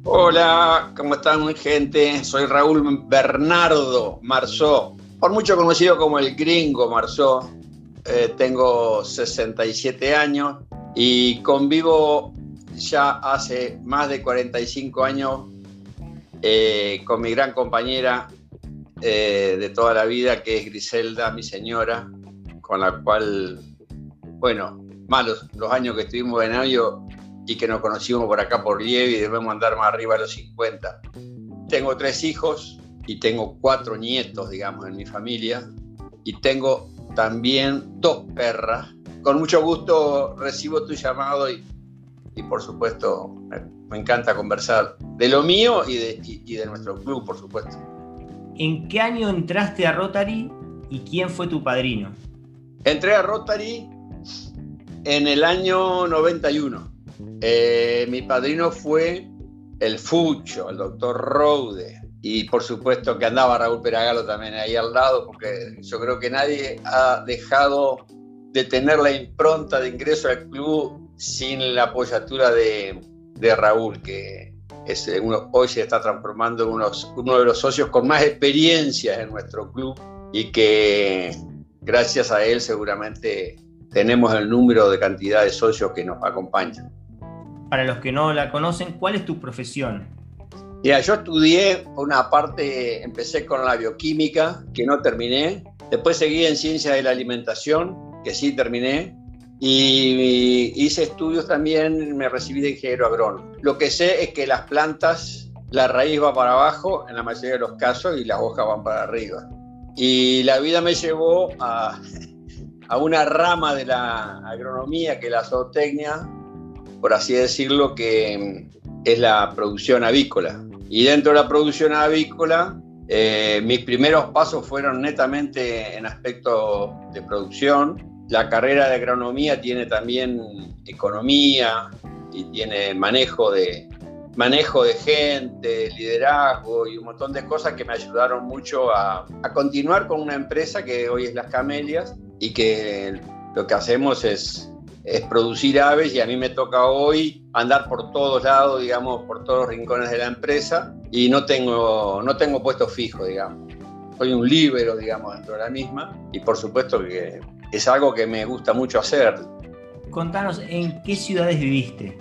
Hola, ¿cómo están, gente? Soy Raúl Bernardo Marzó, por mucho conocido como el Gringo Marzó. Tengo 67 años y convivo ya hace más de 45 años con mi gran compañera de toda la vida, que es Griselda, mi señora, con la cual, bueno, malos los años que estuvimos de novio y que nos conocimos por acá por Lievi, y debemos andar más arriba de los 50. Tengo 3 hijos y tengo 4 nietos, digamos, en mi familia, y tengo también 2 perras. Con mucho gusto recibo tu llamado y por supuesto me encanta conversar de lo mío y de nuestro club, por supuesto. ¿En qué año entraste a Rotary y quién fue tu padrino? Entré a Rotary en el año 91. Mi padrino fue el Fucho, el doctor Roude, y por supuesto que andaba Raúl Peragalo también ahí al lado, porque yo creo que nadie ha dejado de tener la impronta de ingreso al club sin la apoyatura de Raúl, que es hoy se está transformando en uno de los socios con más experiencias en nuestro club, y que gracias a él seguramente tenemos el número de cantidad de socios que nos acompañan. Para los que no la conocen, ¿cuál es tu profesión? Mira, yo estudié una parte, empecé con la bioquímica, que no terminé. Después seguí en ciencias de la alimentación, que sí terminé. Y hice estudios también, me recibí de ingeniero agrónomo. Lo que sé es que las plantas, la raíz va para abajo en la mayoría de los casos y las hojas van para arriba. Y la vida me llevó a una rama de la agronomía, que es la zootecnia, por así decirlo, que es la producción avícola. Y dentro de la producción avícola, mis primeros pasos fueron netamente en aspecto de producción. La carrera de agronomía tiene también economía y tiene manejo de gente, liderazgo y un montón de cosas que me ayudaron mucho a continuar con una empresa que hoy es Las Camelias, y que lo que hacemos es producir aves, y a mí me toca hoy andar por todos lados, digamos, por todos los rincones de la empresa, y no tengo puesto fijo, digamos. Soy un líbero, digamos, dentro de la misma, y por supuesto que es algo que me gusta mucho hacer. Contanos, ¿en qué ciudades viviste?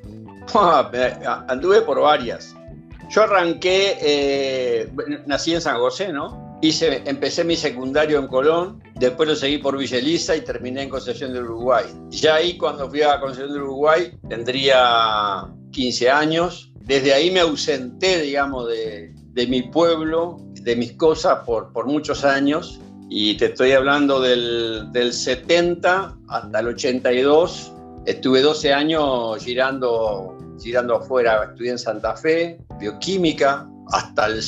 Anduve por varias. Yo arranqué, nací en San José, ¿no? Empecé mi secundario en Colón, después lo seguí por Villa Elisa y terminé en Concepción del Uruguay. Ya ahí, cuando fui a Concepción del Uruguay, tendría 15 años. Desde ahí me ausenté, digamos, de mi pueblo, de mis cosas por muchos años. Y te estoy hablando del 70 hasta el 82. Estuve 12 años girando afuera. Estudié en Santa Fe, bioquímica, hasta el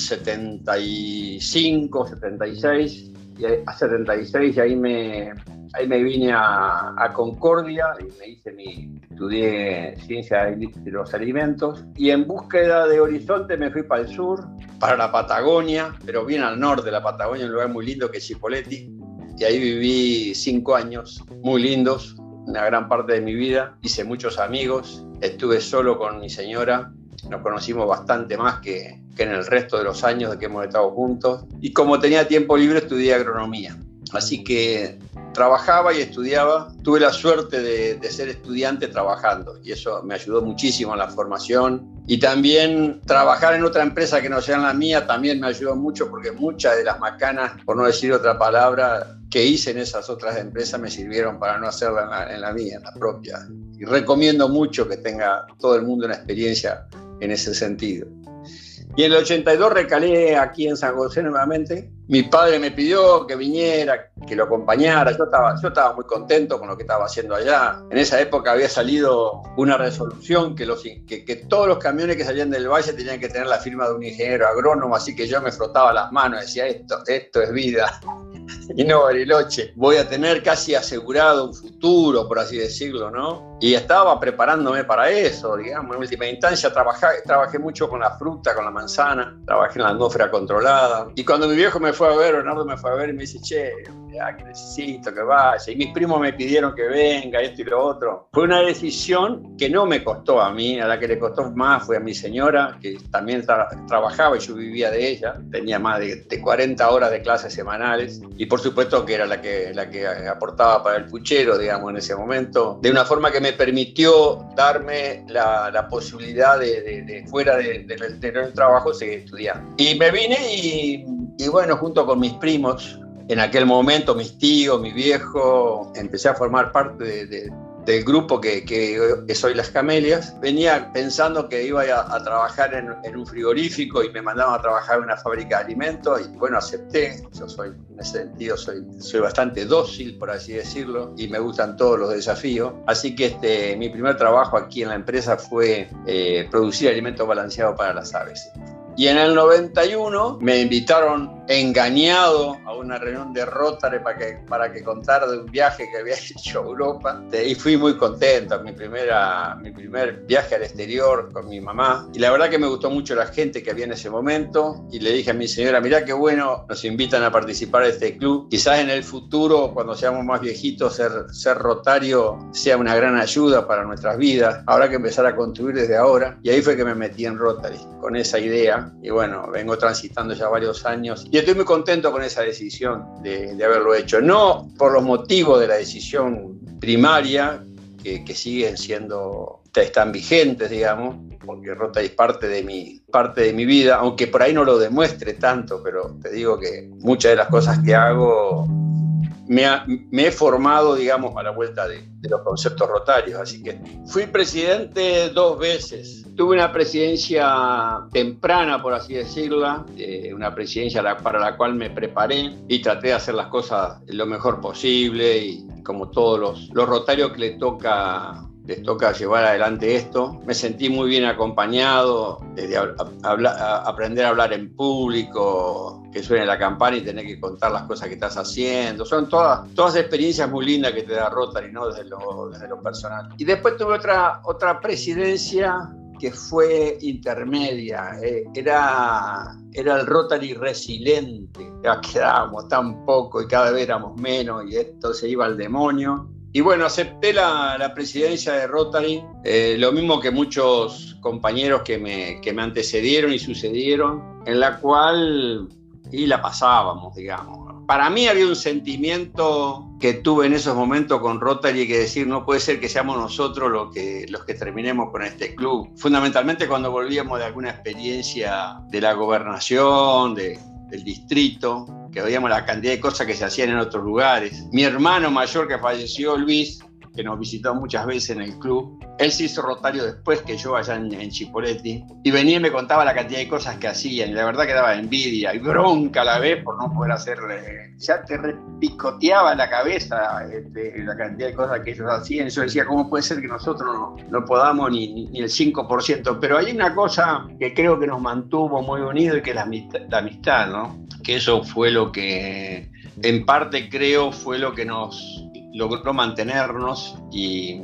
75, 76. Y a 76 y ahí me vine a Concordia y estudié ciencia de los alimentos, y en búsqueda de horizonte me fui para el sur, para la Patagonia, pero bien al norte de la Patagonia, un lugar muy lindo que es Chipoleti, y ahí viví 5 años muy lindos, una gran parte de mi vida. Hice muchos amigos, estuve solo con mi señora, nos conocimos bastante más que en el resto de los años de que hemos estado juntos, y como tenía tiempo libre estudié agronomía, así que trabajaba y estudiaba. Tuve la suerte de ser estudiante trabajando, y eso me ayudó muchísimo en la formación, y también trabajar en otra empresa que no sea la mía también me ayudó mucho, porque muchas de las macanas, por no decir otra palabra, que hice en esas otras empresas me sirvieron para no hacerla en la mía, en la propia, y recomiendo mucho que tenga todo el mundo una experiencia en ese sentido. Y en el 82 recalé aquí en San José nuevamente. Mi padre me pidió que viniera, que lo acompañara. Yo estaba muy contento con lo que estaba haciendo allá. En esa época había salido una resolución que todos los camiones que salían del valle tenían que tener la firma de un ingeniero agrónomo, así que yo me frotaba las manos y decía, esto es vida. Y no, Bariloche, voy a tener casi asegurado un futuro, por así decirlo, ¿no? Y estaba preparándome para eso, digamos. En última instancia trabajé mucho con la fruta, con la manzana, trabajé en la atmósfera controlada. Y cuando mi viejo me fue a ver, Bernardo me fue a ver y me dice, che, mirá, que necesito que vaya, y mis primos me pidieron que venga, esto y lo otro. Fue una decisión que no me costó a mí, a la que le costó más fue a mi señora, que también trabajaba y yo vivía de ella, tenía más de 40 horas de clases semanales, y por supuesto que era la que aportaba para el puchero, digamos, en ese momento, de una forma que me permitió darme la posibilidad de fuera del trabajo, seguir estudiando. Y me vine y bueno, junto con mis primos, en aquel momento mis tíos, mi viejo, empecé a formar parte del grupo que soy Las Camelias. Venía pensando que iba a trabajar en un frigorífico y me mandaban a trabajar en una fábrica de alimentos y bueno, acepté. Yo soy, en ese sentido, soy bastante dócil, por así decirlo, y me gustan todos los desafíos. Así que mi primer trabajo aquí en la empresa fue producir alimentos balanceados para las aves. Y en el 91 me invitaron engañado a una reunión de Rotary para que contara de un viaje que había hecho a Europa. Y fui muy contento, mi primer viaje al exterior con mi mamá. Y la verdad que me gustó mucho la gente que había en ese momento. Y le dije a mi señora, mirá qué bueno, nos invitan a participar de este club. Quizás en el futuro, cuando seamos más viejitos, ser rotario sea una gran ayuda para nuestras vidas. Habrá que empezar a construir desde ahora. Y ahí fue que me metí en Rotary, con esa idea. Y bueno, vengo transitando ya varios años y estoy muy contento con esa decisión de haberlo hecho. No por los motivos de la decisión primaria, que siguen están vigentes, digamos, porque Rotary es parte de mi vida, aunque por ahí no lo demuestre tanto, pero te digo que muchas de las cosas que hago me he formado, digamos, a la vuelta de los conceptos rotarios. Así que fui presidente 2 veces. Tuve una presidencia temprana, por así decirla, una presidencia para la cual me preparé y traté de hacer las cosas lo mejor posible y como todos los rotarios que les toca llevar adelante esto. Me sentí muy bien acompañado, desde aprender a hablar en público, que suene la campana y tener que contar las cosas que estás haciendo. Son todas experiencias muy lindas que te da Rotary, ¿no? Desde lo personal. Y después tuve otra presidencia que fue intermedia. Era el Rotary resiliente. Ya quedábamos tan poco y cada vez éramos menos y esto se iba al demonio. Y bueno, acepté la presidencia de Rotary, lo mismo que muchos compañeros que me antecedieron y sucedieron, en la cual la pasábamos, digamos. Para mí había un sentimiento que tuve en esos momentos con Rotary, que decir, no puede ser que seamos nosotros los que terminemos con este club. Fundamentalmente cuando volvíamos de alguna experiencia de la gobernación, del distrito, que veíamos la cantidad de cosas que se hacían en otros lugares. Mi hermano mayor que falleció, Luis, que nos visitó muchas veces en el club, él se hizo rotario después que yo allá en Chipoleti, y venía y me contaba la cantidad de cosas que hacían, y la verdad que daba envidia y bronca a la vez por no poder hacerle. Ya te repicoteaba la cabeza la cantidad de cosas que ellos hacían. Yo decía, ¿cómo puede ser que nosotros no podamos ni el 5%? Pero hay una cosa que creo que nos mantuvo muy unidos y que es la amistad, ¿no? Que eso fue lo que, en parte creo, fue lo que nos logró mantenernos y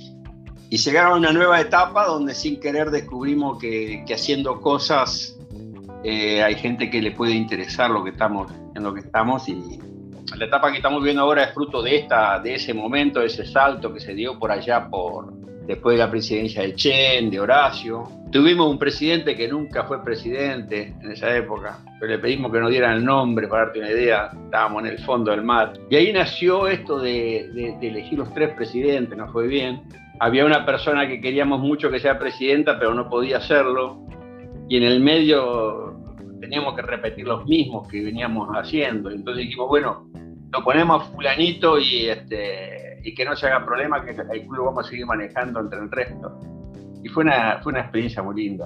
llegar a una nueva etapa donde sin querer descubrimos que haciendo cosas hay gente que le puede interesar en lo que estamos, y la etapa que estamos viviendo ahora es fruto de ese momento, de ese salto que se dio por allá después de la presidencia de Chen, de Horacio. Tuvimos un presidente que nunca fue presidente en esa época, pero le pedimos que nos dieran el nombre, para darte una idea, estábamos en el fondo del mar. Y ahí nació esto de elegir los 3 presidentes, nos fue bien. Había una persona que queríamos mucho que sea presidenta, pero no podía hacerlo. Y en el medio teníamos que repetir los mismos que veníamos haciendo. Entonces dijimos, bueno, lo ponemos a fulanito y que no se haga problema, que el club lo vamos a seguir manejando entre el resto. Y fue una experiencia muy linda.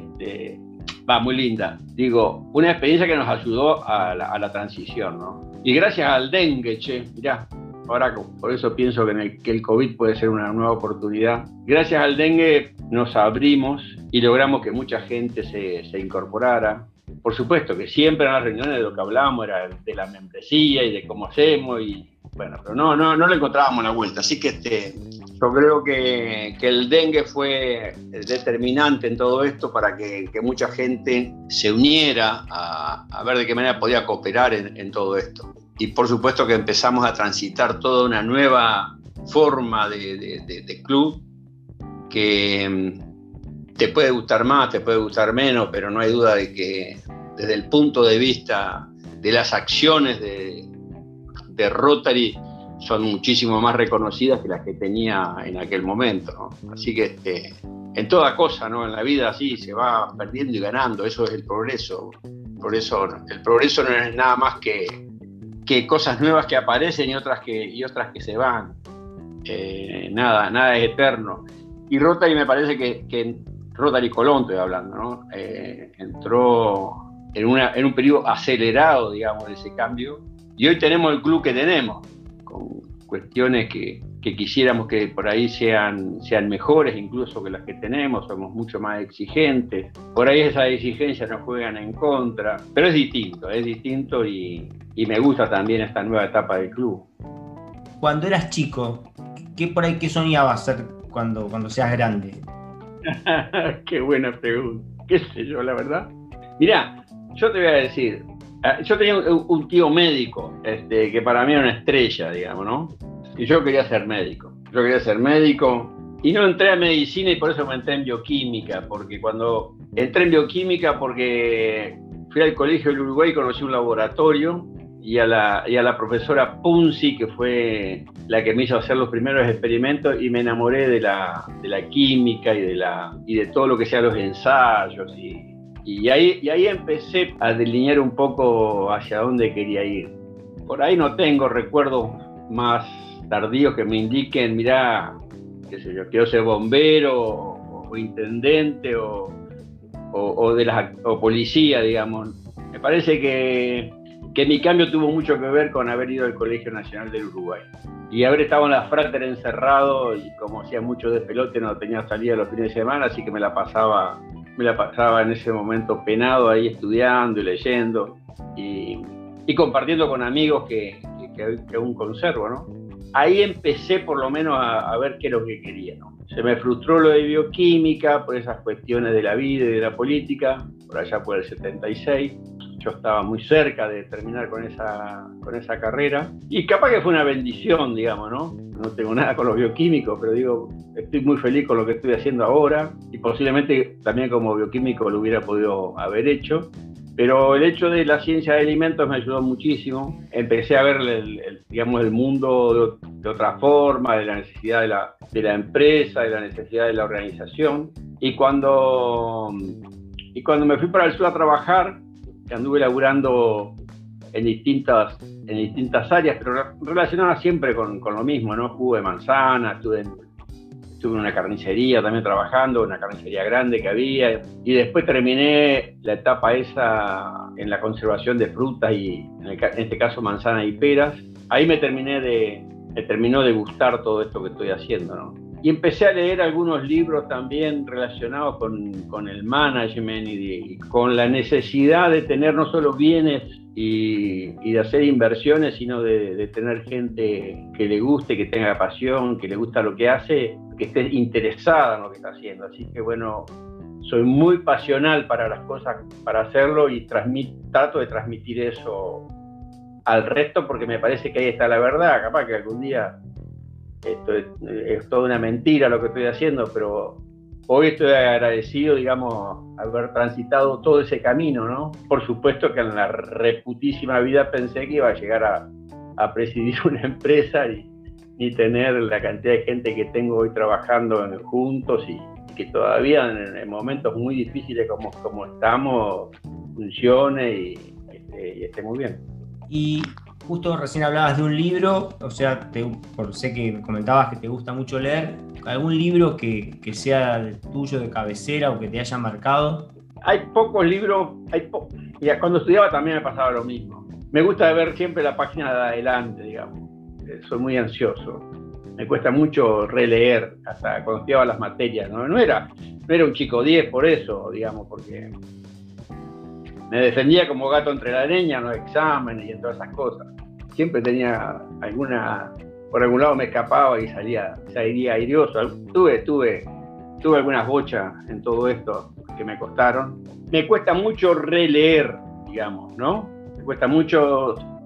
Muy linda. Digo, una experiencia que nos ayudó a la transición, ¿no? Y gracias al dengue, mirá, ahora por eso pienso que el COVID puede ser una nueva oportunidad. Gracias al dengue nos abrimos y logramos que mucha gente se incorporara. Por supuesto que siempre en las reuniones de lo que hablábamos era de la membresía y de cómo hacemos, y bueno, pero no le encontrábamos la vuelta. Así que yo creo que el dengue fue determinante en todo esto para que mucha gente se uniera a ver de qué manera podía cooperar en todo esto. y por supuesto que empezamos a transitar toda una nueva forma de club que te puede gustar más, te puede gustar menos, pero no hay duda de que desde el punto de vista de las acciones de Rotary son muchísimo más reconocidas que las que tenía en aquel momento, ¿no? Así que en toda cosa, ¿no? En la vida así se va perdiendo y ganando, eso es el progreso. El progreso no es nada más que cosas nuevas que aparecen y otras que se van. Nada es eterno. Y Rotary me parece que Rotary Colón estoy hablando, ¿no? Entró en un periodo acelerado, digamos, de ese cambio, y hoy tenemos el club que tenemos, con cuestiones que quisiéramos que por ahí sean mejores incluso que las que tenemos, somos mucho más exigentes, por ahí esas exigencias nos juegan en contra, pero es distinto y me gusta también esta nueva etapa del club. Cuando eras chico, ¿qué soñabas ser cuando seas grande? Qué buena pregunta, qué sé yo, la verdad. Mirá, yo te voy a decir, yo tenía un tío médico, que para mí era una estrella, digamos, ¿no? Y yo quería ser médico. Y no entré a medicina y por eso me entré en bioquímica, porque cuando entré en bioquímica porque fui al colegio del Uruguay y conocí un laboratorio y a la profesora Punzi, que fue la que me hizo hacer los primeros experimentos, y me enamoré de la química y de todo lo que sean los ensayos y ahí empecé a delinear un poco hacia dónde quería ir. Por ahí no tengo recuerdos más tardíos que me indiquen, mirá, qué sé yo, quiero ser bombero o intendente o policía, digamos. Me parece que mi cambio tuvo mucho que ver con haber ido al Colegio Nacional del Uruguay y haber estado en la Frater encerrado, y como hacía mucho de pelote no tenía salida los fines de semana, así que me la pasaba en ese momento penado ahí estudiando y leyendo y compartiendo con amigos que aún conservo, ¿no? Ahí empecé por lo menos a ver qué es lo que quería, ¿no? Se me frustró lo de bioquímica por esas cuestiones de la vida y de la política, por allá por el 76. Yo estaba muy cerca de terminar con esa carrera y capaz que fue una bendición, digamos, ¿no? No tengo nada con los bioquímicos, pero digo, estoy muy feliz con lo que estoy haciendo ahora y posiblemente también como bioquímico lo hubiera podido haber hecho. Pero el hecho de la ciencia de alimentos me ayudó muchísimo. Empecé a ver el mundo de otra forma, de la necesidad de la empresa, de la necesidad de la organización. Y cuando me fui para el sur a trabajar, anduve laburando en distintas áreas, pero relacionadas siempre con lo mismo, ¿no? Jugo de manzana, estuve en una carnicería también trabajando, una carnicería grande que había, y después terminé la etapa esa en la conservación de frutas y en este caso manzanas y peras. Ahí me terminó de gustar todo esto que estoy haciendo, ¿no? Y empecé a leer algunos libros también relacionados con el management y con la necesidad de tener no solo bienes y de hacer inversiones, sino de tener gente que le guste, que tenga pasión, que le gusta lo que hace, que esté interesada en lo que está haciendo. Así que bueno, soy muy pasional para las cosas, para hacerlo, y trato de transmitir eso al resto, porque me parece que ahí está la verdad. Capaz que algún día esto es toda una mentira lo que estoy haciendo, pero hoy estoy agradecido, digamos, haber transitado todo ese camino, ¿no? Por supuesto que en la reputísima vida pensé que iba a llegar a presidir una empresa y tener la cantidad de gente que tengo hoy trabajando juntos y que todavía en momentos muy difíciles como estamos funcione y esté muy bien. Y justo recién hablabas de un libro, o sea, sé que comentabas que te gusta mucho leer. ¿Algún libro que sea tuyo de cabecera o que te haya marcado? Hay pocos libros, Mira, cuando estudiaba también me pasaba lo mismo. Me gusta ver siempre la página de adelante, digamos. Soy muy ansioso. Me cuesta mucho releer, hasta cuando estudiaba las materias, ¿no? No era un chico 10 por eso, digamos, porque me defendía como gato entre la leña en los exámenes y en todas esas cosas. Siempre tenía por algún lado me escapaba y salía airioso. Tuve algunas bochas en todo esto que me costaron. Me cuesta mucho releer, digamos, ¿no? Me cuesta mucho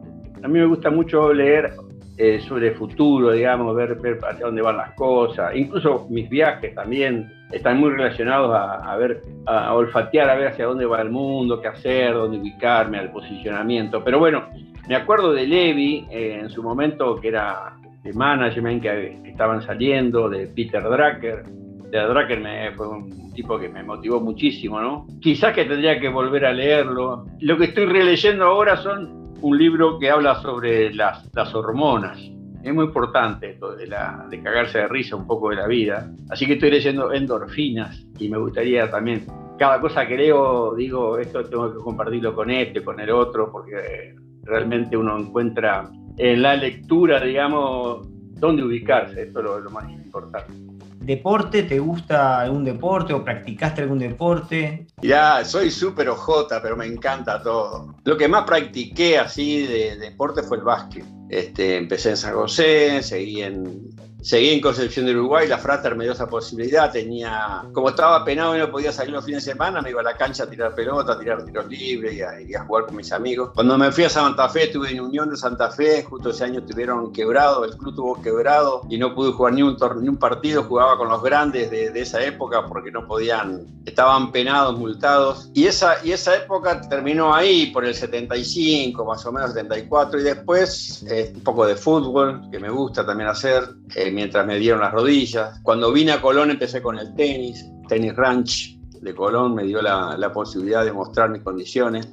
A mí me gusta mucho leer sobre el futuro, digamos, ver hacia dónde van las cosas. Incluso mis viajes también están muy relacionados a olfatear, a ver hacia dónde va el mundo, qué hacer, dónde ubicarme, al posicionamiento. Pero bueno, me acuerdo de Levi en su momento, que era de management, que estaban saliendo, de Peter Drucker. Peter Drucker fue un tipo que me motivó muchísimo, ¿no? Quizás que tendría que volver a leerlo. Lo que estoy releyendo ahora son un libro que habla sobre las hormonas. Es muy importante esto de cagarse de risa un poco de la vida. Así que estoy leyendo Endorfinas y me gustaría también, cada cosa que leo, digo, esto tengo que compartirlo con con el otro, porque realmente uno encuentra en la lectura, digamos, dónde ubicarse. Esto es lo más importante. ¿Deporte? ¿Te gusta algún deporte o practicaste algún deporte? Mirá, soy súper ojota, pero me encanta todo. Lo que más practiqué así de deporte fue el básquet. Empecé en San José, seguí en Concepción del Uruguay, la Frater me dio esa posibilidad. Como estaba penado y no podía salir los fines de semana, me iba a la cancha a tirar pelota, a tirar tiros libres y a jugar con mis amigos. Cuando me fui a Santa Fe, estuve en Unión de Santa Fe, justo ese año estuvieron quebrado, el club tuvo quebrado y no pude jugar ni un partido, jugaba con los grandes de esa época porque no podían, estaban penados, multados. Y esa época terminó ahí por el 75, más o menos 74, y después un poco de fútbol, que me gusta también hacer, mientras me dieron las rodillas. Cuando vine a Colón empecé con el tenis ranch de Colón, me dio la posibilidad de mostrar mis condiciones.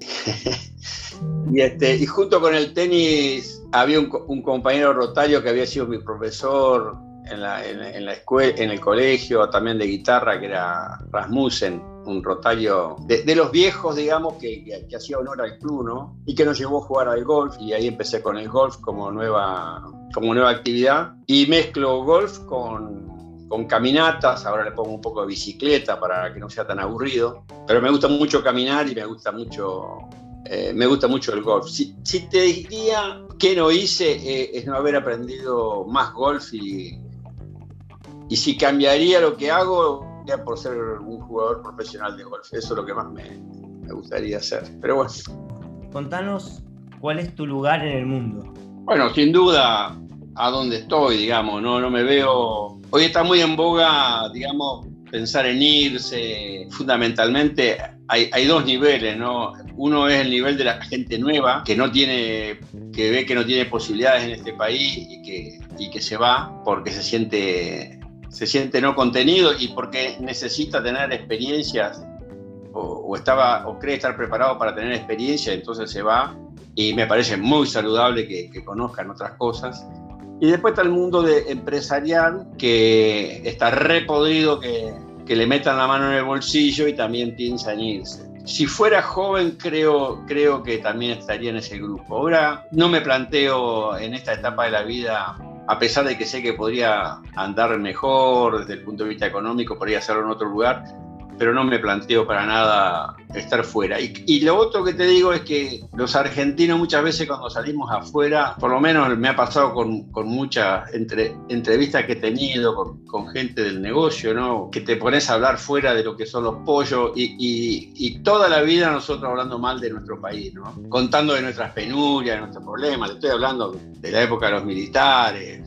y junto con el tenis había un compañero rotario que había sido mi profesor en la escuela, en el colegio, también de guitarra, que era Rasmussen, un rotario de los viejos, digamos, que hacía honor al club, ¿no? Y que nos llevó a jugar al golf, y ahí empecé con el golf como nueva actividad, y mezclo golf con caminatas. Ahora le pongo un poco de bicicleta para que no sea tan aburrido, pero me gusta mucho caminar y me gusta mucho el golf. Si te diría que no hice, es no haber aprendido más golf, y si cambiaría lo que hago, sería por ser un jugador profesional de golf. Eso es lo que más me gustaría hacer. Pero bueno. Contanos, ¿cuál es tu lugar en el mundo? Bueno, sin duda, a dónde estoy, digamos, no me veo. Hoy está muy en boga, digamos, pensar en irse. Fundamentalmente hay dos niveles, ¿no? Uno es el nivel de la gente nueva, que ve que no tiene posibilidades en este país y que se va porque se siente no contenido y porque necesita tener experiencias o cree estar preparado para tener experiencia, entonces se va, y me parece muy saludable que conozcan otras cosas. Y después está el mundo empresarial, que está re podrido, que le metan la mano en el bolsillo y también piensa en irse. Si fuera joven, creo que también estaría en ese grupo. Ahora no me planteo en esta etapa de la vida, a pesar de que sé que podría andar mejor desde el punto de vista económico, podría hacerlo en otro lugar, pero no me planteo para nada estar fuera. Y lo otro que te digo es que los argentinos muchas veces cuando salimos afuera, por lo menos me ha pasado con muchas entrevistas que he tenido con gente del negocio, ¿no? Que te pones a hablar fuera de lo que son los pollos y toda la vida nosotros hablando mal de nuestro país, ¿no? Contando de nuestras penurias, de nuestros problemas. Te estoy hablando de la época de los militares,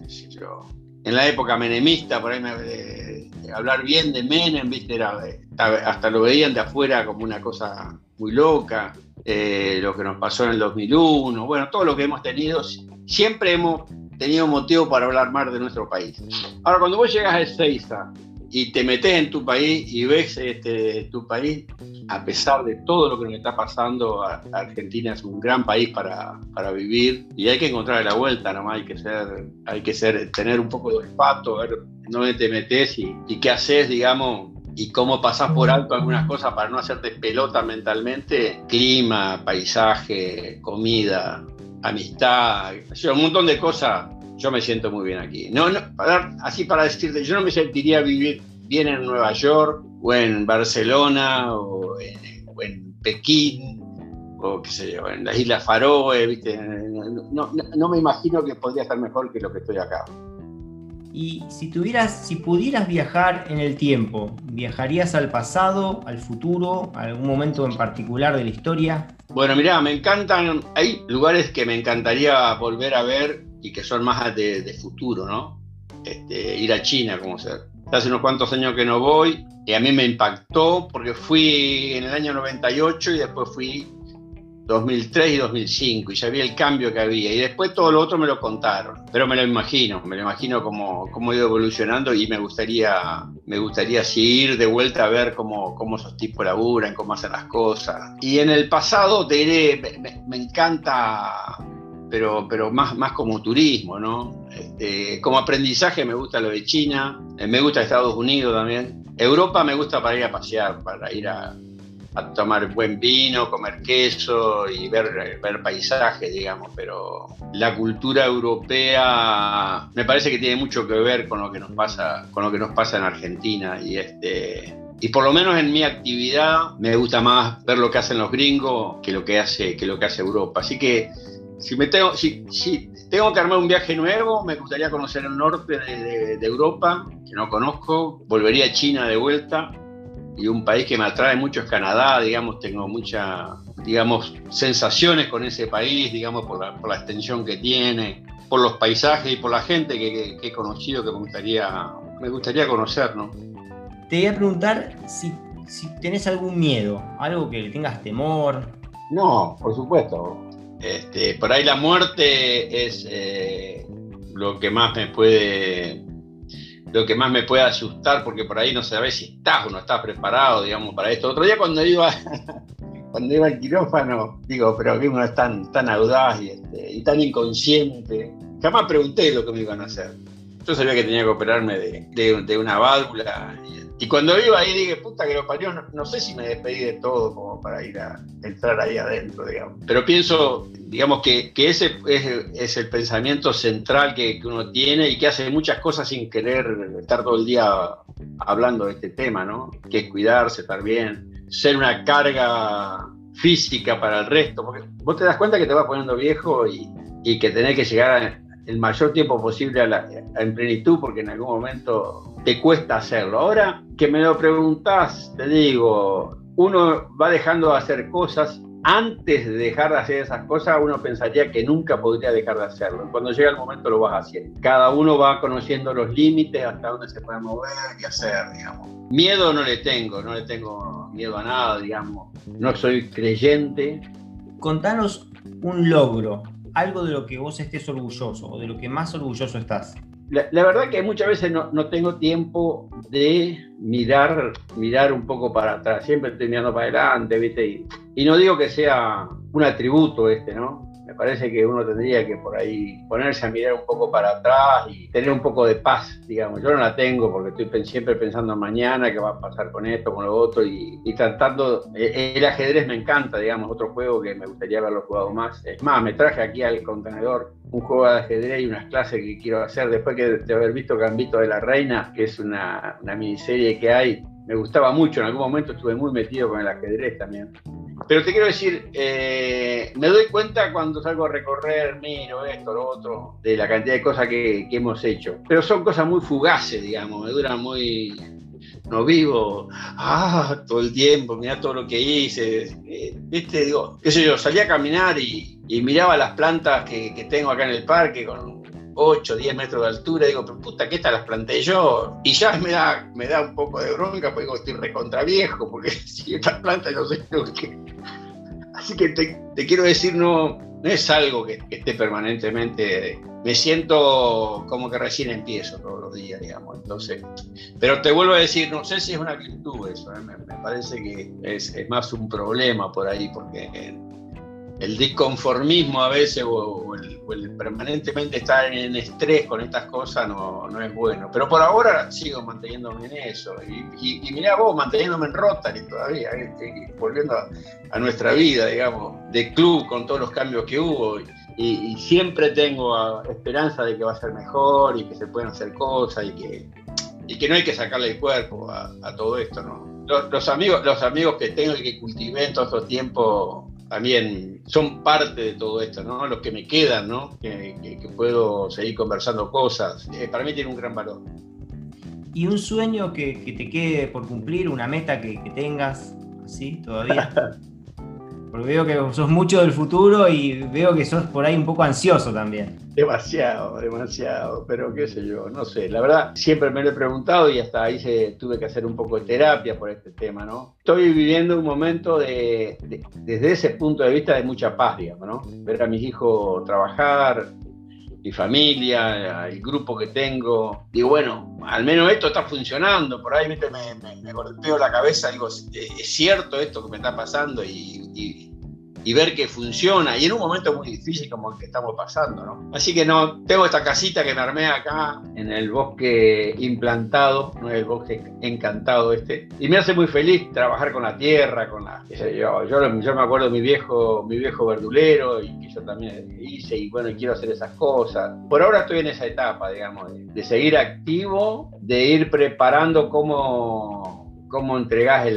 en la época menemista, por ahí hablar bien de Menem, ¿viste? Hasta lo veían de afuera como una cosa muy loca, lo que nos pasó en el 2001, bueno, todo lo que hemos tenido, siempre hemos tenido motivo para hablar mal de nuestro país. Ahora, cuando vos llegas a Ezeiza y te metes en tu país y ves tu país, a pesar de todo lo que nos está pasando, Argentina es un gran país para vivir, y hay que encontrar la vuelta nomás, hay que tener un poco de olfato, ver dónde te metes y qué haces, digamos, y cómo pasás por alto algunas cosas para no hacerte pelota mentalmente. Clima, paisaje, comida, amistad, un montón de cosas. Yo me siento muy bien aquí. Así para decirte, yo no me sentiría vivir bien en Nueva York o en Barcelona o en Pekín o qué sé yo, en las Islas Faroe, ¿viste? No me imagino que podría estar mejor que lo que estoy acá. Y si pudieras viajar en el tiempo, ¿viajarías al pasado, al futuro, a algún momento en particular de la historia? Bueno, mirá, me encantan, hay lugares que me encantaría volver a ver y que son más de futuro, ¿no? Ir a China, como ser. Hace unos cuantos años que no voy y a mí me impactó porque fui en el año 98 y después fui 2003 y 2005 y ya vi el cambio que había y después todo lo otro me lo contaron, pero me lo imagino cómo ha ido evolucionando y me gustaría ir de vuelta a ver cómo esos tipos laburan, cómo hacen las cosas. Y en el pasado te diré, me encanta, pero más como turismo, ¿no? Como aprendizaje me gusta lo de China, me gusta Estados Unidos también. Europa me gusta para ir a pasear, para ir a tomar buen vino, comer queso y ver paisajes, digamos, pero la cultura europea me parece que tiene mucho que ver con lo que nos pasa en Argentina y por lo menos en mi actividad me gusta más ver lo que hacen los gringos que lo que hace Europa. Así que si tengo que armar un viaje nuevo, me gustaría conocer el norte de Europa, que no conozco, volvería a China de vuelta. Y un país que me atrae mucho es Canadá, digamos, tengo muchas, sensaciones con ese país, digamos, por la extensión que tiene, por los paisajes y por la gente que he conocido que me gustaría conocer, ¿no? Te voy a preguntar si tenés algún miedo, algo que le tengas temor. No, por supuesto. Por ahí la muerte es lo que más me puede asustar, porque por ahí no sabes si estás o no estás preparado, digamos, para esto. Otro día cuando iba al quirófano, digo, pero que uno es tan audaz y tan inconsciente. Jamás pregunté lo que me iban a hacer. Yo sabía que tenía que operarme de una válvula. Y cuando iba ahí dije, puta que lo parió, no sé si me despedí de todo como para ir a entrar ahí adentro, digamos. Pero pienso, digamos, que ese es el pensamiento central que uno tiene y que hace muchas cosas sin querer estar todo el día hablando de este tema, ¿no? Que es cuidarse, estar bien, ser una carga física para el resto, porque vos te das cuenta que te vas poniendo viejo y que tenés que llegar el mayor tiempo posible en plenitud, porque en algún momento te cuesta hacerlo. Ahora que me lo preguntás, te digo, uno va dejando de hacer cosas. Antes de dejar de hacer esas cosas, uno pensaría que nunca podría dejar de hacerlo. Cuando llega el momento lo vas haciendo. Cada uno va conociendo los límites, hasta dónde se puede mover y hacer, digamos. Miedo no le tengo miedo a nada, digamos. No soy creyente. Contanos un logro, algo de lo que vos estés orgulloso o de lo que más orgulloso estás. La verdad que muchas veces no tengo tiempo de mirar un poco para atrás. Siempre estoy mirando para adelante, ¿viste? Y no digo que sea un atributo ¿no? Me parece que uno tendría que por ahí ponerse a mirar un poco para atrás y tener un poco de paz, digamos. Yo no la tengo porque estoy siempre pensando en mañana, qué va a pasar con esto, con lo otro, y tratando. El ajedrez me encanta, digamos, otro juego que me gustaría haberlo jugado más. Es más, me traje aquí al contenedor un juego de ajedrez y unas clases que quiero hacer después de haber visto Gambito de la Reina, que es una miniserie que hay. Me gustaba mucho, en algún momento estuve muy metido con el ajedrez también. Pero te quiero decir, me doy cuenta cuando salgo a recorrer, miro esto, lo otro, de la cantidad de cosas que hemos hecho. Pero son cosas muy fugaces, digamos, me duran muy... No vivo, todo el tiempo, mirá todo lo que hice, ¿viste? Digo, qué sé yo, salí a caminar y miraba las plantas que tengo acá en el parque con 8, 10 metros de altura, digo, pero puta, que estas las planté yo, y ya me da un poco de bronca, porque digo, estoy recontra viejo, porque si estas plantas no sé lo que... Así que te quiero decir, no es algo que esté permanentemente... Me siento como que recién empiezo todos los días, digamos, entonces... Pero te vuelvo a decir, no sé si es una virtud eso, me parece que es más un problema por ahí, porque el disconformismo a veces o el permanentemente estar en estrés con estas cosas no es bueno. Pero por ahora sigo manteniéndome en eso. Y mirá vos, manteniéndome en Rotary todavía, volviendo a nuestra vida, digamos, de club con todos los cambios que hubo. Y siempre tengo esperanza de que va a ser mejor y que se pueden hacer cosas y que no hay que sacarle el cuerpo a todo esto, ¿no? Los amigos que tengo y que cultivé en todo este tiempo también son parte de todo esto, ¿no? Los que me quedan, ¿no? Que puedo seguir conversando cosas. Para mí tiene un gran valor. ¿Y un sueño que te quede por cumplir, una meta que tengas, así, todavía? Porque veo que sos mucho del futuro y veo que sos por ahí un poco ansioso también. Demasiado, pero qué sé yo, no sé. La verdad, siempre me lo he preguntado y hasta ahí tuve que hacer un poco de terapia por este tema, ¿no? Estoy viviendo un momento desde ese punto de vista de mucha paz, digamos, ¿no? Ver a mis hijos trabajar, mi familia, el grupo que tengo. Y bueno, al menos esto está funcionando. Por ahí me golpeo la cabeza, digo, es cierto esto que me está pasando y ver que funciona, y en un momento muy difícil como el que estamos pasando, ¿no? Así que no, tengo esta casita que me armé acá en el bosque implantado, no es el bosque encantado y me hace muy feliz trabajar con la tierra, qué sé yo me acuerdo de mi viejo verdulero, y que yo también hice, y bueno, quiero hacer esas cosas. Por ahora estoy en esa etapa, digamos, de seguir activo, de ir preparando cómo entregás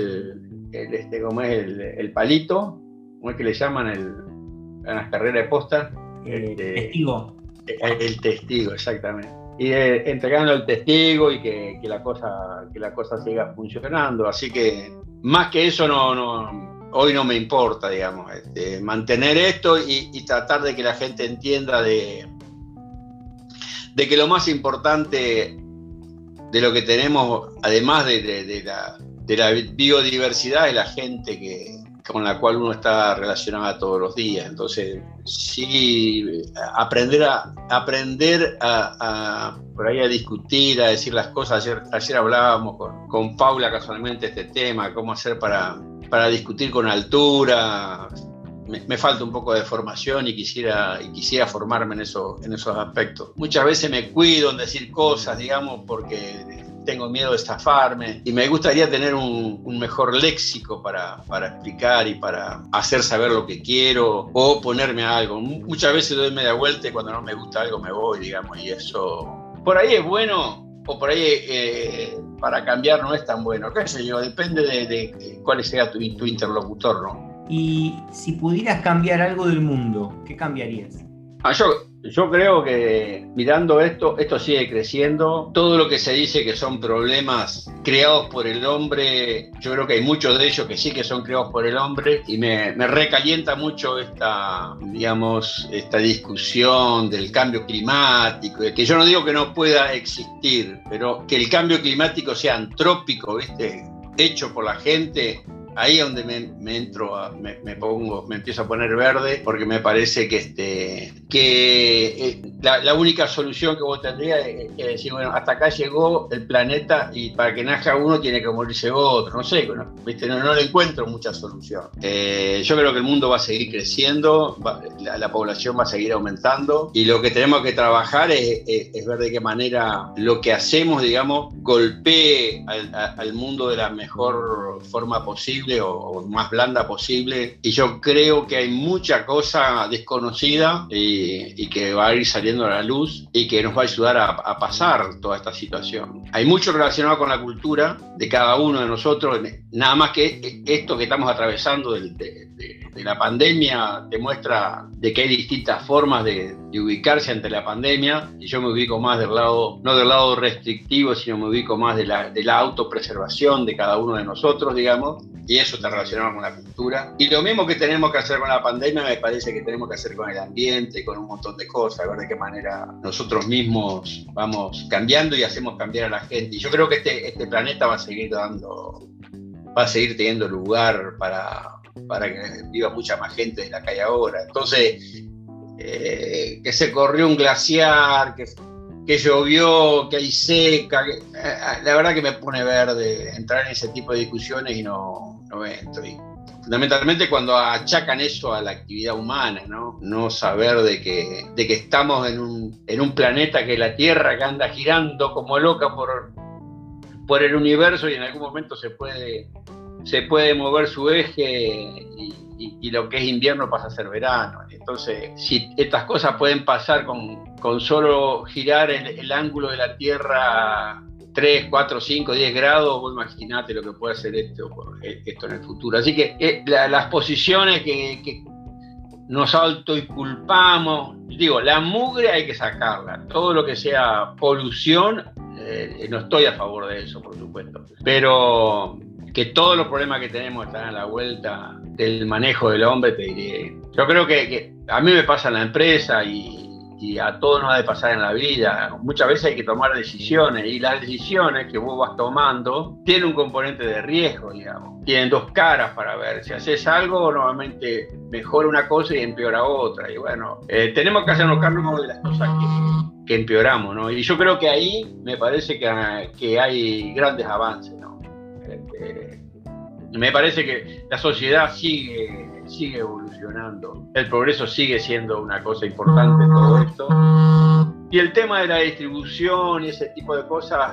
el palito, ¿cómo es que le llaman en las carreras de posta? Testigo. El testigo, exactamente. Y entregando el testigo y que la cosa siga funcionando. Así que más que eso hoy no me importa, digamos, mantener esto y tratar de que la gente entienda de que lo más importante de lo que tenemos, además de la biodiversidad, es la gente con la cual uno está relacionado todos los días. Entonces, sí, aprender a por ahí a discutir, a decir las cosas. Ayer hablábamos con Paula casualmente este tema, cómo hacer para discutir con altura. Me falta un poco de formación y quisiera formarme en esos aspectos. Muchas veces me cuido en decir cosas, digamos, porque tengo miedo de estafarme, y me gustaría tener un mejor léxico para explicar y para hacer saber lo que quiero o ponerme a algo. Muchas veces doy media vuelta y cuando no me gusta algo me voy, digamos, y eso por ahí es bueno, o por ahí para cambiar no es tan bueno, qué sé yo, depende de cuál sea tu interlocutor, ¿no? Y si pudieras cambiar algo del mundo, ¿qué cambiarías? Yo creo que mirando esto sigue creciendo. Todo lo que se dice que son problemas creados por el hombre, yo creo que hay muchos de ellos que sí que son creados por el hombre, y me recalienta mucho esta discusión del cambio climático, que yo no digo que no pueda existir, pero que el cambio climático sea antrópico, ¿viste? Hecho por la gente. Ahí es donde me empiezo a poner verde, porque me parece que la única solución que vos tendrías es decir, bueno, hasta acá llegó el planeta y para que nazca uno tiene que morirse otro, no sé, no le encuentro mucha solución. Yo creo que el mundo va a seguir creciendo, la población va a seguir aumentando, y lo que tenemos que trabajar es ver de qué manera lo que hacemos, digamos, golpee al mundo de la mejor forma posible, o más blanda posible, y yo creo que hay mucha cosa desconocida y que va a ir saliendo a la luz y que nos va a ayudar a pasar toda esta situación. Hay mucho relacionado con la cultura de cada uno de nosotros, nada más que esto que estamos atravesando de la pandemia demuestra de que hay distintas formas de ubicarse ante la pandemia, y yo me ubico más no del lado restrictivo, sino me ubico más de la autopreservación de cada uno de nosotros, digamos, y eso está relacionado con la cultura. Y lo mismo que tenemos que hacer con la pandemia, me parece que tenemos que hacer con el ambiente, con un montón de cosas, a ver de qué manera nosotros mismos vamos cambiando y hacemos cambiar a la gente. Y yo creo que este planeta va a seguir teniendo lugar para que viva mucha más gente de la que hay ahora. Entonces, que se corrió un glaciar, que llovió, que hay seca, la verdad que me pone verde entrar en ese tipo de discusiones, y no entro. Y fundamentalmente cuando achacan eso a la actividad humana, no saber de que estamos en un planeta, que la Tierra, que anda girando como loca por el universo, y en algún momento se puede mover su eje y lo que es invierno pasa a ser verano. Entonces, si estas cosas pueden pasar con solo girar el ángulo de la Tierra 3, 4, 5, 10 grados, vos imaginate lo que puede hacer esto en el futuro. Así que las posiciones que nos autoinculpamos, digo, la mugre hay que sacarla, todo lo que sea polución, no estoy a favor de eso, por supuesto, pero que todos los problemas que tenemos están a la vuelta del manejo del hombre, te diré. Yo creo que a mí me pasa en la empresa y a todos nos ha de pasar en la vida. Muchas veces hay que tomar decisiones y las decisiones que vos vas tomando tienen un componente de riesgo, digamos. Tienen dos caras para ver. Si haces algo, normalmente mejora una cosa y empeora otra. Y bueno, tenemos que hacernos cargo de las cosas que empeoramos, ¿no? Y yo creo que ahí me parece que hay grandes avances, ¿no? Me parece que la sociedad sigue evolucionando, el progreso sigue siendo una cosa importante en todo esto, y el tema de la distribución y ese tipo de cosas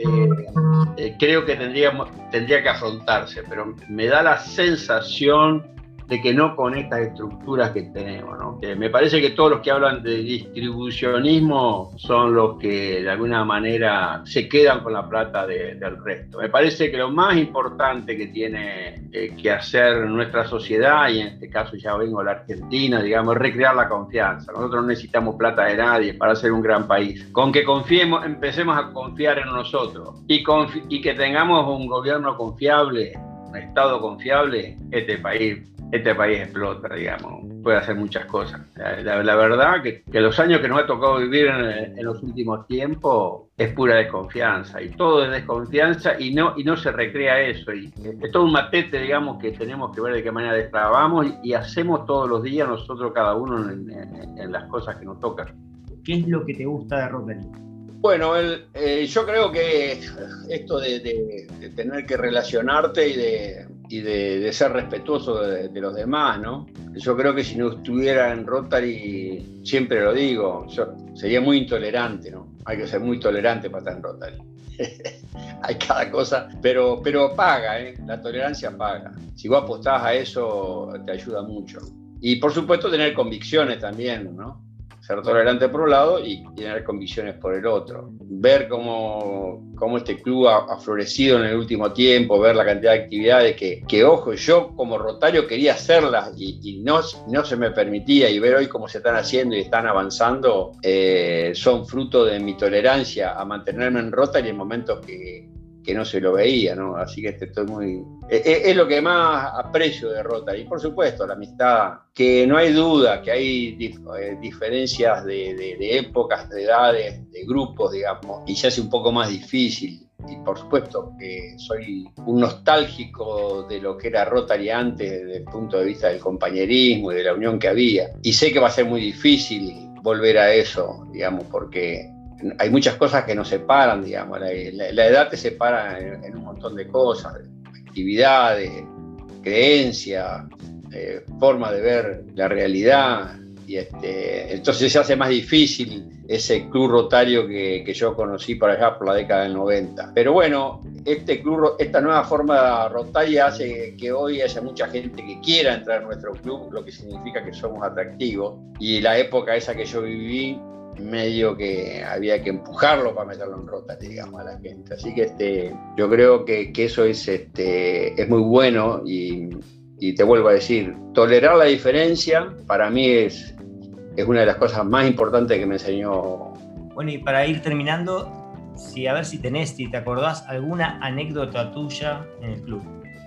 creo que tendría que afrontarse, pero me da la sensación de que no con estas estructuras que tenemos, ¿no? Me parece que todos los que hablan de distribucionismo son los que de alguna manera se quedan con la plata del resto. Me parece que lo más importante que tiene que hacer nuestra sociedad, y en este caso ya vengo a la Argentina, digamos, es recrear la confianza. Nosotros no necesitamos plata de nadie para ser un gran país. Con que confiemos, empecemos a confiar en nosotros y que tengamos un gobierno confiable, un Estado confiable, este país explota, digamos, puede hacer muchas cosas. La verdad que los años que nos ha tocado vivir en los últimos tiempos es pura desconfianza, y todo es desconfianza y no se recrea eso. Y es todo un matete, digamos, que tenemos que ver de qué manera destrabamos y hacemos todos los días nosotros cada uno en las cosas que nos tocan. ¿Qué es lo que te gusta de Rotary? Bueno, yo creo que esto de tener que relacionarte y de ser respetuoso de los demás, ¿no? Yo creo que si no estuviera en Rotary, siempre lo digo, yo sería muy intolerante, ¿no? Hay que ser muy tolerante para estar en Rotary. Hay cada cosa, pero paga, ¿eh? La tolerancia paga. Si vos apostás a eso, te ayuda mucho. Y por supuesto tener convicciones también, ¿no? Ser tolerante por un lado y tener convicciones por el otro. Ver cómo este club ha florecido en el último tiempo, ver la cantidad de actividades que ojo, yo como rotario quería hacerlas y no se me permitía, y ver hoy cómo se están haciendo y están avanzando, son fruto de mi tolerancia a mantenerme en Rotary en momentos que no se lo veía, ¿no? Así que estoy muy... Es lo que más aprecio de Rotary. Y por supuesto, la amistad, que no hay duda que hay diferencias de épocas, de edades, de grupos, digamos, y se hace un poco más difícil. Y por supuesto que soy un nostálgico de lo que era Rotary antes, desde el punto de vista del compañerismo y de la unión que había. Y sé que va a ser muy difícil volver a eso, digamos, porque hay muchas cosas que nos separan, digamos. La edad te separa en un montón de cosas, actividades, creencias, forma de ver la realidad, y entonces se hace más difícil ese club rotario que yo conocí por allá por la década del 90. Pero bueno, esta nueva forma rotaria hace que hoy haya mucha gente que quiera entrar en nuestro club, lo que significa que somos atractivos, y la época esa que yo viví, medio que había que empujarlo para meterlo en Rotary, digamos, a la gente. Así que yo creo que eso es muy bueno, y te vuelvo a decir, tolerar la diferencia para mí es una de las cosas más importantes que me enseñó. Bueno, y para ir terminando, a ver si te acordás alguna anécdota tuya en el club.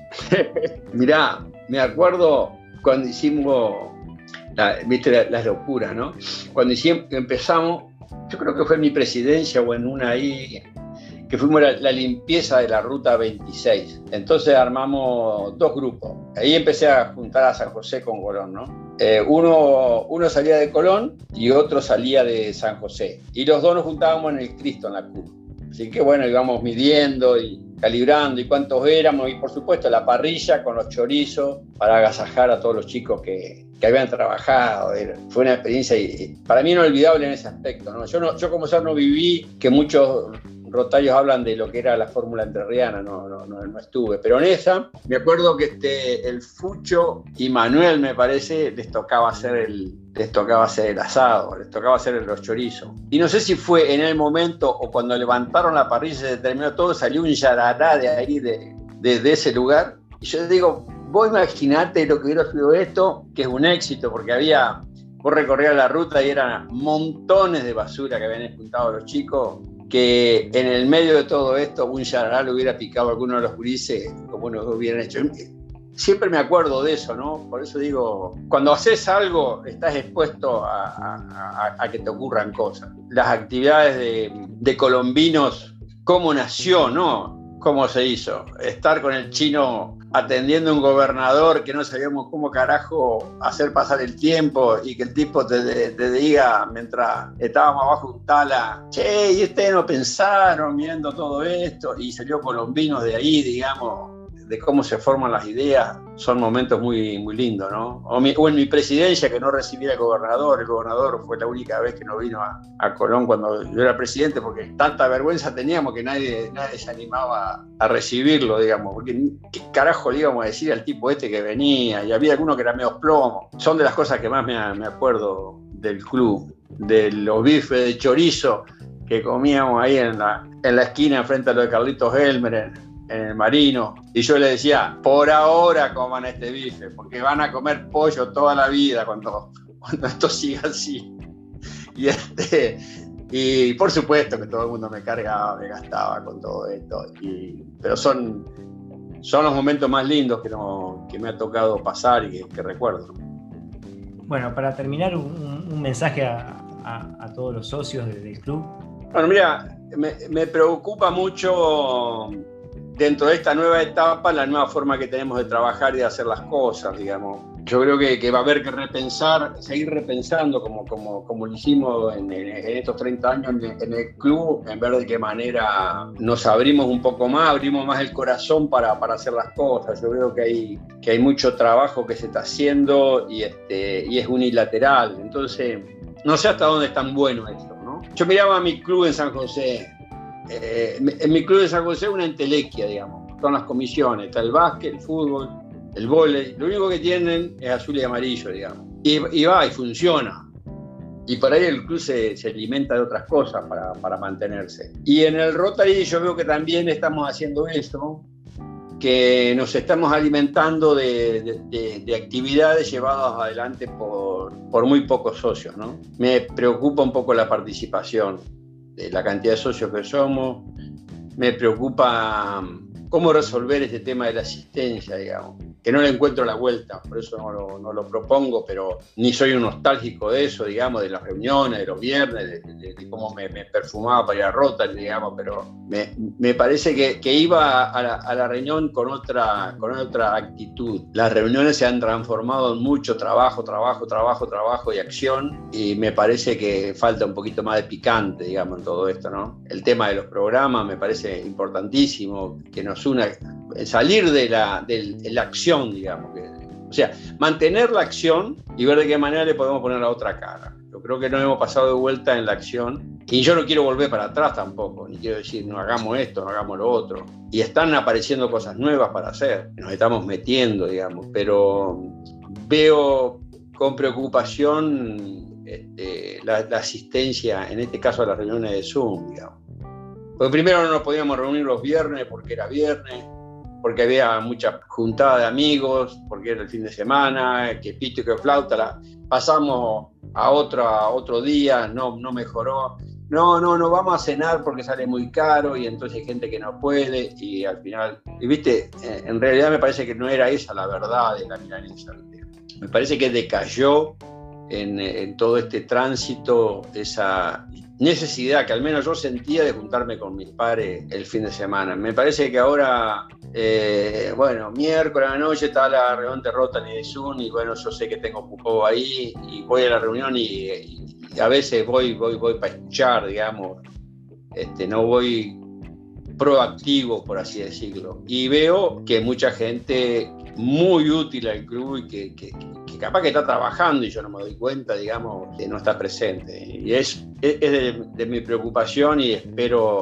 Mirá, me acuerdo cuando hicimos viste las locuras, ¿no? Cuando empezamos, yo creo que fue en mi presidencia o en una ahí, que fuimos la limpieza de la ruta 26. Entonces armamos dos grupos. Ahí empecé a juntar a San José con Colón, ¿no? Uno salía de Colón y otro salía de San José. Y los dos nos juntábamos en el Cristo, en la cruz. Así que bueno, íbamos midiendo y calibrando y cuántos éramos, y por supuesto la parrilla con los chorizos para agasajar a todos los chicos que habían trabajado. Fue una experiencia para mí inolvidable en ese aspecto, ¿no? Yo como ser no viví que muchos Rotarios hablan de lo que era la fórmula entrerriana, no estuve, pero en esa me acuerdo que el Fucho y Manuel, me parece, les tocaba hacer el asado, les tocaba hacer los chorizos. Y no sé si fue en el momento o cuando levantaron la parrilla y se terminó todo, salió un yarará de ahí, de ese lugar. Y yo digo, vos imaginate lo que hubiera sido esto, que es un éxito, porque vos recorrías la ruta y eran montones de basura que habían juntado los chicos, que en el medio de todo esto un yarará le hubiera picado a alguno de los gurises, como nos hubieran hecho. Siempre me acuerdo de eso, ¿no? Por eso digo, cuando haces algo, estás expuesto a que te ocurran cosas. Las actividades de Colombinos, cómo nació, ¿no? Cómo se hizo. Estar con el chino atendiendo a un gobernador que no sabíamos cómo carajo hacer pasar el tiempo y que el tipo te diga, mientras estábamos abajo un tala, che, ¿y ustedes no pensaron viendo todo esto? Y salió Colombinos de ahí, digamos, de cómo se forman las ideas. Son momentos muy, muy lindos, ¿no? O en mi presidencia, que no recibía el gobernador fue la única vez que no vino a Colón cuando yo era presidente, porque tanta vergüenza teníamos que nadie se animaba a recibirlo, digamos, porque qué carajo le íbamos a decir al tipo que venía, y había alguno que era medio plomo. Son de las cosas que más me acuerdo del club, de los bifes de chorizo que comíamos ahí en la esquina frente a lo de Carlitos Helmer, en el Marino, y yo le decía, por ahora coman este bife, porque van a comer pollo toda la vida cuando esto siga así. Y por supuesto que todo el mundo me cargaba, me gastaba con todo esto, pero son los momentos más lindos que me ha tocado pasar y que recuerdo. Bueno, para terminar, un mensaje a todos los socios del club. Bueno, mira, me preocupa mucho dentro de esta nueva etapa, la nueva forma que tenemos de trabajar y de hacer las cosas, digamos. Yo creo que va a haber que seguir repensando como lo hicimos en estos 30 años en el club, en ver de qué manera nos abrimos un poco más, abrimos más el corazón para hacer las cosas. Yo creo que hay mucho trabajo que se está haciendo y es unilateral. Entonces, no sé hasta dónde es tan bueno esto, ¿no? Yo miraba a mi club en San José. En mi club de San José una entelequia, digamos, son las comisiones, está el básquet, el fútbol, el vóley, lo único que tienen es azul y amarillo, digamos, y funciona, y por ahí el club se alimenta de otras cosas para mantenerse. Y en el Rotary yo veo que también estamos haciendo eso, que nos estamos alimentando de actividades llevadas adelante por muy pocos socios, ¿no? Me preocupa un poco la participación, de la cantidad de socios que somos. Me preocupa cómo resolver este tema de la asistencia, digamos, que no le encuentro la vuelta, por eso no lo propongo, pero ni soy un nostálgico de eso, digamos, de las reuniones, de los viernes, de cómo me perfumaba para ir a Rotary, digamos, pero me parece que iba a la reunión con otra actitud. Las reuniones se han transformado en mucho trabajo y acción, y me parece que falta un poquito más de picante, digamos, en todo esto, ¿no? El tema de los programas me parece importantísimo, que nos una, salir de la acción, digamos, o sea, mantener la acción y ver de qué manera le podemos poner la otra cara. Yo creo que no hemos pasado de vuelta en la acción, y yo no quiero volver para atrás tampoco, ni quiero decir no hagamos esto, no hagamos lo otro, y están apareciendo cosas nuevas para hacer, nos estamos metiendo, digamos, pero veo con preocupación la asistencia, en este caso a las reuniones de Zoom, digamos. Porque primero no nos podíamos reunir los viernes porque era viernes, porque había mucha juntada de amigos, porque era el fin de semana, que pito y que flauta, pasamos a otro día, no mejoró. No vamos a cenar porque sale muy caro, y entonces hay gente que no puede, y al final, y viste, en realidad me parece que no era esa la verdad de la milanesa, ¿viste? Me parece que decayó en todo este tránsito esa necesidad que al menos yo sentía de juntarme con mis padres el fin de semana. Me parece que ahora, miércoles a la noche está la reunión de Rotary de Zoom, y bueno, yo sé que tengo cupo ahí y voy a la reunión y a veces voy para escuchar, digamos, no voy proactivo, por así decirlo. Y veo que mucha gente muy útil al club y que capaz que está trabajando y yo no me doy cuenta, digamos, que no está presente. Y es de mi preocupación, y espero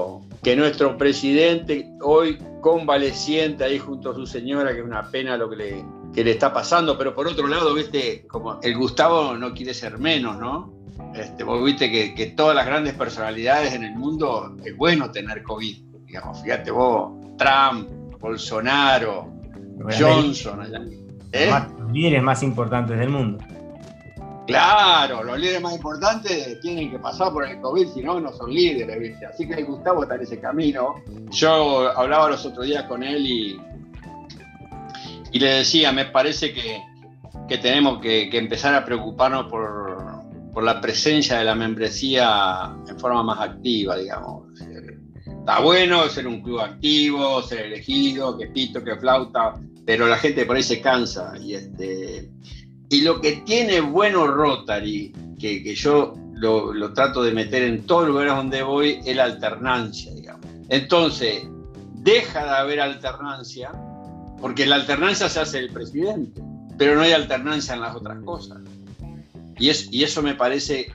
que nuestro presidente, hoy convaleciente ahí junto a su señora, que es una pena lo que le está pasando, pero por otro lado, viste, como el Gustavo no quiere ser menos, ¿no? Vos viste que todas las grandes personalidades en el mundo es bueno tener COVID, digamos, fíjate vos, Trump, Bolsonaro, Johnson, los líderes más importantes del mundo. Claro, los líderes más importantes tienen que pasar por el COVID, si no, no son líderes, ¿viste? Así que Gustavo está en ese camino. Yo hablaba los otros días con él y le decía, me parece que tenemos que empezar a preocuparnos por la presencia de la membresía en forma más activa, digamos. Está bueno ser un club activo, ser elegido, que pito, que flauta, pero la gente por ahí se cansa. Y lo que tiene bueno Rotary, que yo lo trato de meter en todos los lugares donde voy, es la alternancia, digamos. Entonces, deja de haber alternancia, porque la alternancia se hace el presidente, pero no hay alternancia en las otras cosas. Y eso me parece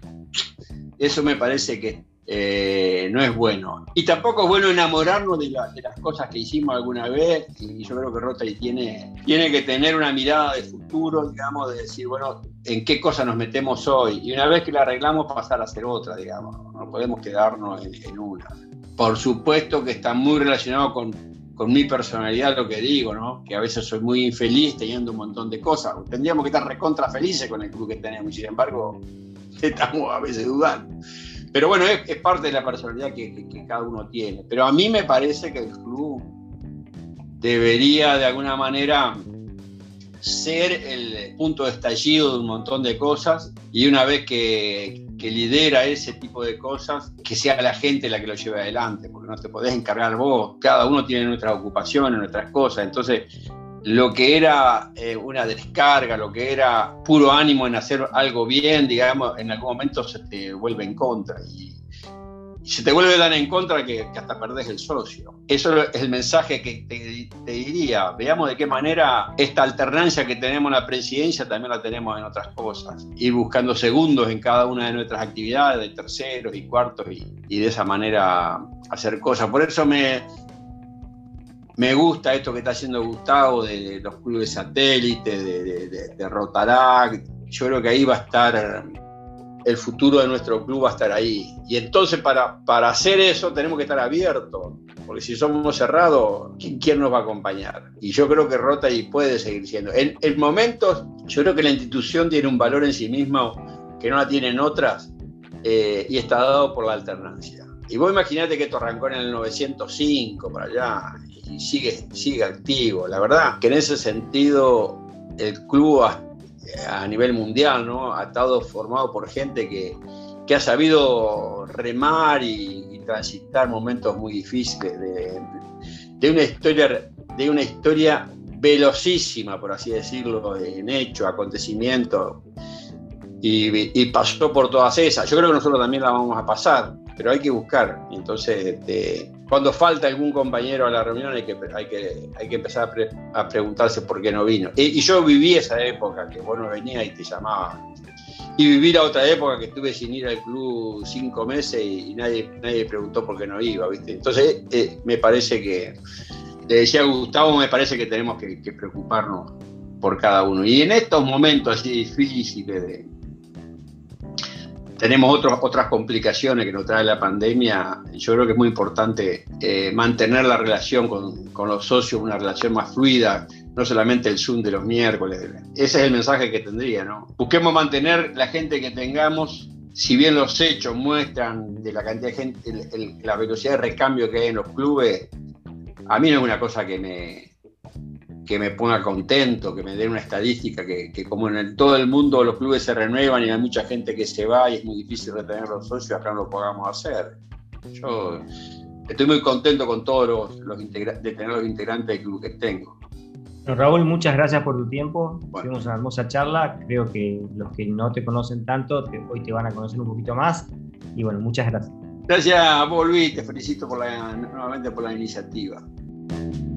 que no es bueno. Y tampoco es bueno enamorarnos de las cosas que hicimos alguna vez, y yo creo que Rotary tiene que tener una mirada de futuro, digamos, de decir, bueno, ¿en qué cosa nos metemos hoy? Y una vez que la arreglamos, pasar a hacer otra, digamos. No podemos quedarnos en una. Por supuesto que está muy relacionado con mi personalidad lo que digo, ¿no? Que a veces soy muy infeliz teniendo un montón de cosas. Tendríamos que estar recontra felices con el club que tenemos, y sin embargo, estamos a veces dudando. Pero bueno, es parte de la personalidad que cada uno tiene. Pero a mí me parece que el club debería de alguna manera ser el punto de estallido de un montón de cosas, y una vez que lidera ese tipo de cosas, que sea la gente la que lo lleve adelante, porque no te podés encargar vos. Cada uno tiene nuestras ocupaciones, nuestras cosas. Entonces, lo que era una descarga, lo que era puro ánimo en hacer algo bien, digamos, en algún momento se te vuelve en contra. Y se te vuelve tan en contra que hasta perdés el socio. Eso es el mensaje que te diría. Veamos de qué manera esta alternancia que tenemos en la presidencia también la tenemos en otras cosas. Ir buscando segundos en cada una de nuestras actividades, de terceros y cuartos, y de esa manera hacer cosas. Por eso me gusta esto que está haciendo Gustavo de los clubes satélites, de Rotaract. Yo creo que ahí va a estar el futuro de nuestro club, va a estar ahí. Y entonces para hacer eso tenemos que estar abiertos, porque si somos cerrados, ¿quién nos va a acompañar? Y yo creo que Rotary puede seguir siendo. En momentos, yo creo que la institución tiene un valor en sí misma que no la tienen otras, y está dado por la alternancia. Y vos imaginate que esto arrancó en el 905 para allá y sigue activo. La verdad que en ese sentido el club a nivel mundial, ¿no? Ha estado formado por gente que ha sabido remar y transitar momentos muy difíciles de una historia velocísima, por así decirlo, en hechos, acontecimientos, y pasó por todas esas. Yo creo que nosotros también la vamos a pasar, pero hay que buscar. Entonces, cuando falta algún compañero a la reunión, hay que empezar a preguntarse por qué no vino. Y yo viví esa época que vos no venías y te llamaban. Y viví la otra época que estuve sin ir al club 5 meses y nadie preguntó por qué no iba, ¿viste? Entonces, me parece que, le decía a Gustavo, me parece que tenemos que preocuparnos por cada uno. Y en estos momentos así difíciles tenemos otras complicaciones que nos trae la pandemia. Yo creo que es muy importante mantener la relación con los socios, una relación más fluida, no solamente el Zoom de los miércoles. Ese es el mensaje que tendría, ¿no? Busquemos mantener la gente que tengamos, si bien los hechos muestran de la cantidad de gente, la velocidad de recambio que hay en los clubes. A mí no es una cosa que me ponga contento, que me dé una estadística que como en todo el mundo los clubes se renuevan y hay mucha gente que se va y es muy difícil retener los socios, acá no lo podamos hacer. Yo estoy muy contento con todos de tener los integrantes del club que tengo. Bueno, Raúl, muchas gracias por tu tiempo. Bueno. Tuvimos una hermosa charla. Creo que los que no te conocen tanto, hoy te van a conocer un poquito más. Y bueno, muchas gracias. Gracias a vos, Luis. Te felicito nuevamente por la iniciativa.